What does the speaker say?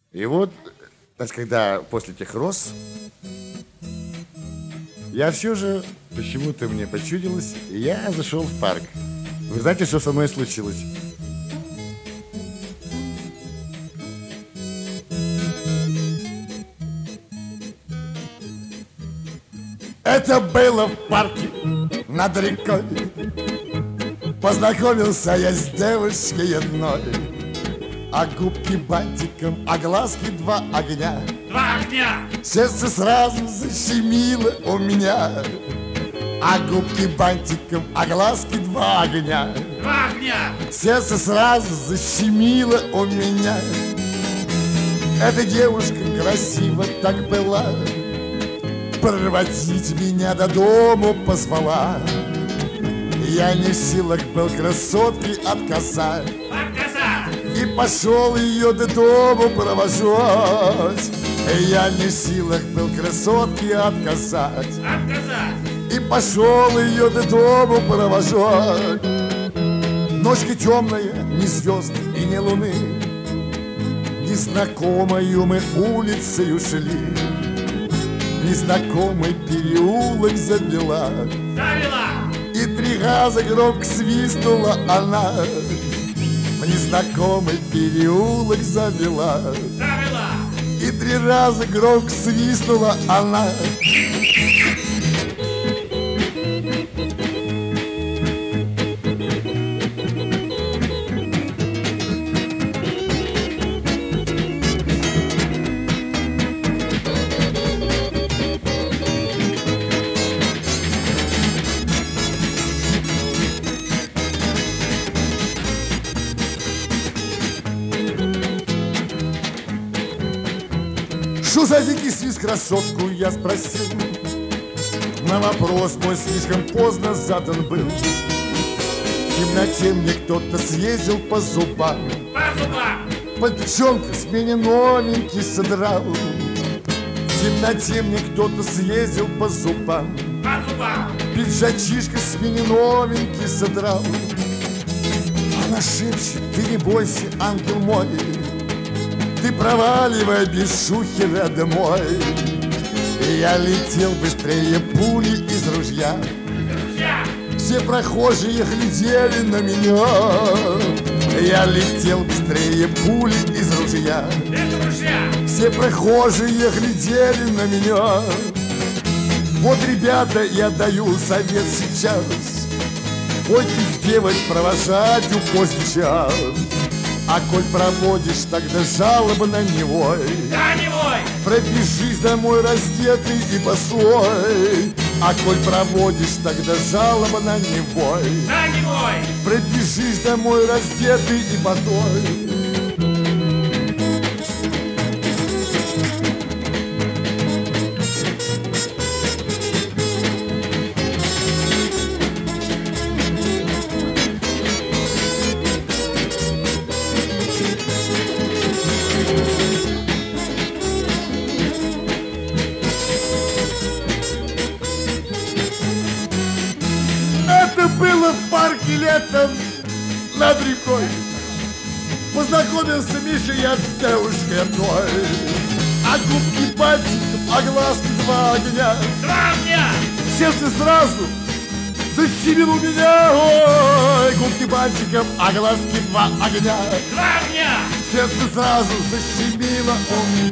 И вот, значит, когда после этих роз, я все же, почему-то мне почудилось, я зашел в парк. Вы знаете, что со мной случилось? Это было в парке над рекой. Познакомился я с девушкой одной. А губки бантиком, а глазки два огня. Два огня! Сердце сразу защемило у меня. А губки бантиком, а глазки два огня. Два огня! Сердце сразу защемило у меня. Эта девушка красиво так была, проводить меня до дому позвала. Я не в силах был красотке отказать. И пошел ее до дому провожать. Я не в силах был красотке отказать. И пошел ее до дому провожать. Ночка темная, ни звезд и ни луны. Незнакомою мы улицей ушли. Незнакомый переулок завела. И 3 раза громко свистнула она. В незнакомый переулок завела. И 3 раза громко свистнула она. Что за дикий свист, красотку, я спросил. На вопрос мой слишком поздно задан был. В темноте мне кто-то съездил по зубам. Подчонка с меня новенький содрал. В темноте мне кто-то съездил по зубам. Пиджачишка с меня новенький содрал. Она шепчет: ты не бойся, ангел мой, ты проваливай без шухера домой. Я летел быстрее пули из ружья. Все прохожие глядели на меня. Я летел быстрее пули из ружья. Все прохожие глядели на меня. Вот, ребята, я даю совет сейчас. Бойтесь девок провожать в поздний час. А коль проводишь, тогда жалобно не вой. Да, не вой! Пробежись домой раздетый и босой. А коль проводишь, тогда жалобно не вой. Да, не вой! Пробежись домой раздетый и босой. Это было в парке летом над рекой. Познакомился Миша я с девушкой одной. А губки пальчиком, а глазки два огня. Два огня! Сердце сразу защемило у меня. Ой, губки пальчиком, а глазки два огня. Два огня! Сердце сразу защемило у меня.